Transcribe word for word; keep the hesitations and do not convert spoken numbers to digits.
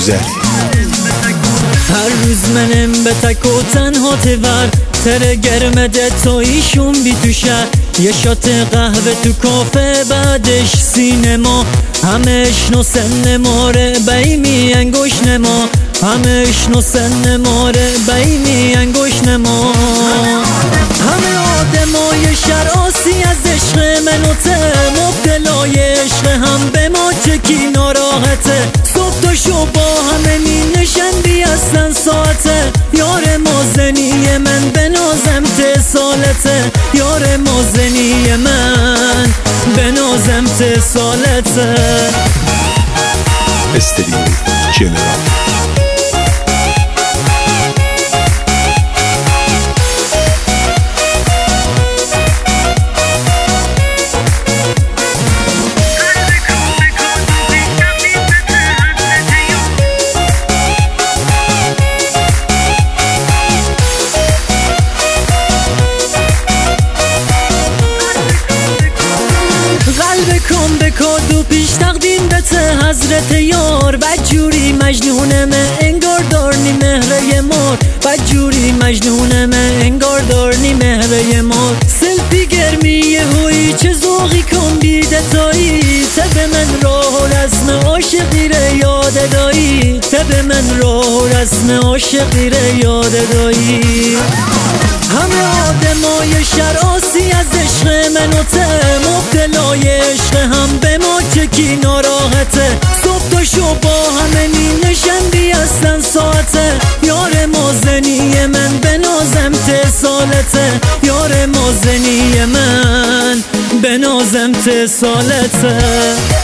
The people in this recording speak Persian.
güzel. هر روز منم به تک و تنها تور تره گرمده تا ایشون بی تو شهر یه شات قهوه تو کافه بعدش سینما همش نو سن ماره بیمی انگوش نما همش نو سن ماره بیمی انگوش نما همه آدمای شهر آسی از عشق منو ته مبتلای عشق هم به ما چکی ناراحته صبح تا شو با همه می نشندی اصلا ساعته یار مازنی من به نازم تسالته یار مازنی من به نازم تسالته استدیو جنرال. بکن بکاد و پیش تقدیم بته حضرت یار بدجوری مجنونمه انگار دارنی مهره مار بدجوری مجنونمه انگار دارنی مهره مار سلفی گرمی هوی چه ذوقی کن بیده تایی تب من راه و رسم عاشقی ره یاد دایی تب من راه و رسم عاشقی ره یاد دایی همه آدمای شهر آسی از عشق منو ته مبتلای عشق هم به ما چکی ناراحته صبح تا شو با همه می نشندی اصلا ساعته یار مازنی من به نازم تسالته یار مازنی من به نازم تسالته